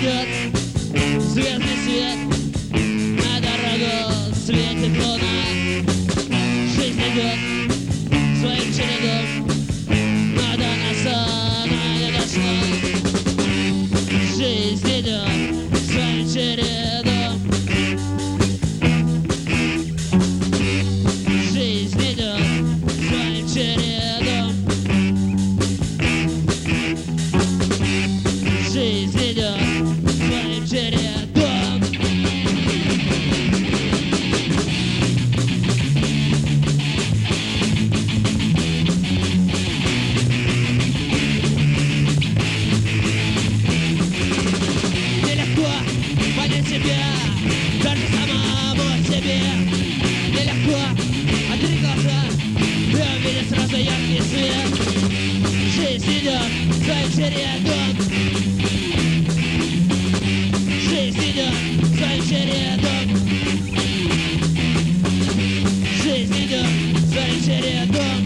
идет звездный свет, на дорогу светит луна. Жизнь идет своим чередом, но до нас она не дошла. Жизнь идет своим чередом. Жизнь идет своим чередом. Жизнь идет своим чередом. Нелегко понять себя, даже самому себе. Нелегко открыть глаза и увидеть сразу яркий свет. Жизнь идет своим чередом. Жизнь идет своим чередом. Жизнь идет своим чередом.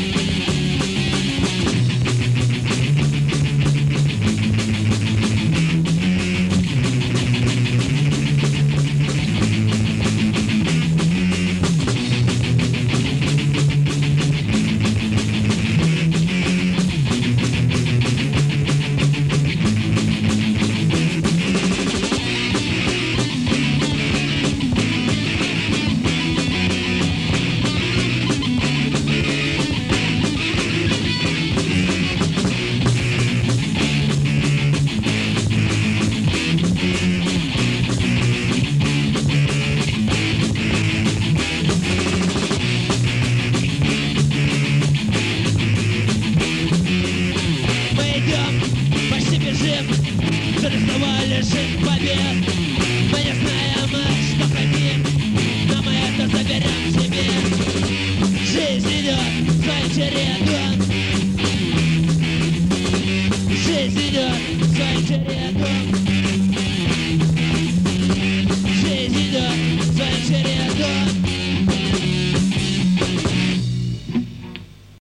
Почти бежим, зарисовали жизнь побед. Мы не знаем, что хотим, но мы это заберем себе. Жизнь идет своим чередом. Жизнь идет своим чередом.